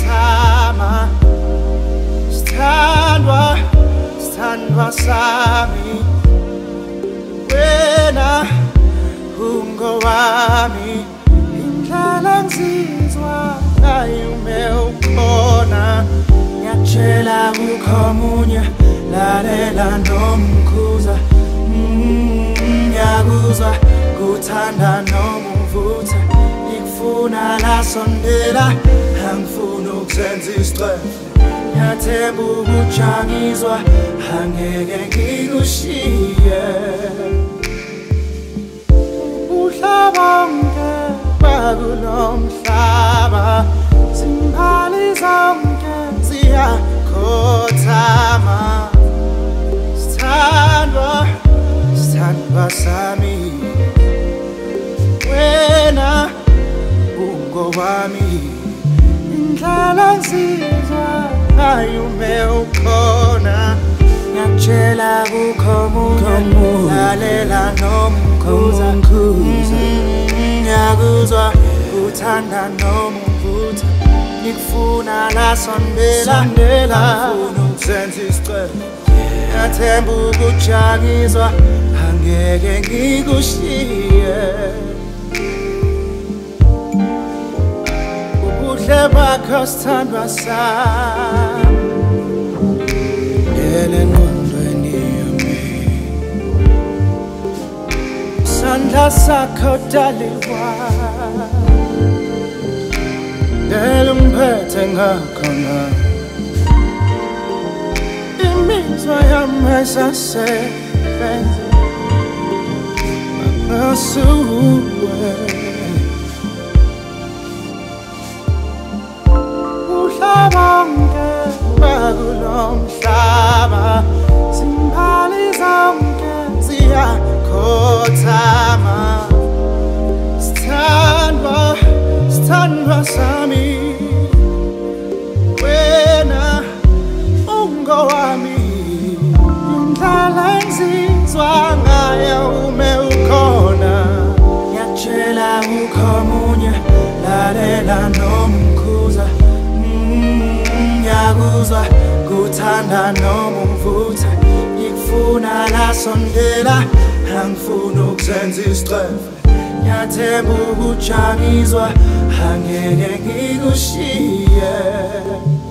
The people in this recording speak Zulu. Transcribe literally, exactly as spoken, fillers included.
ngiyakhothama sithandwa sithandwa sami wena ungowami indlela ngizizwa ngayume ukhona ngiyakutshela kukho omunye lalela nomkhuza ngiyakuzwa kuthanda noma uvutha ngikufuna lasondela angifuni ukusenza isicefe ngiyathemba ukujangizwa angeke ngikushiye uhlabonke bakulomhlaba zimbali zonke ziyakhothama sithandwa sithandwa sami wena ungowami indlela ngizizwa ngayume ukhona ngiyakutshela kukho omunye lalela nomkhuza ngiyakuzwa uthanda noma uvutha ngikufuna lasondela ngifuna ukusenza isicefe ngiyathemba ukujangizwa angeke ngikushiye ubuhle bakho sithandwa sami ngele ngqondweni yami isandla sakho daliwa ngele ungiphethe ngakhona imizwa yami ayisasebenzi mangasuwe uhlabonke bakulomhlaba zimbali zonke ziyakhothama sithandwa sithandwa sami wena ungowami indlela ngizizwa ngayo ume ukhona ngiyakutshela kukho omunye lalela nomkhuza ngiyakuzwa kuthanda noma uvutha ngikufuna lasondela angifuni ukusenza isicefe ngiyathemba ukujangizwa angeke ngikushiye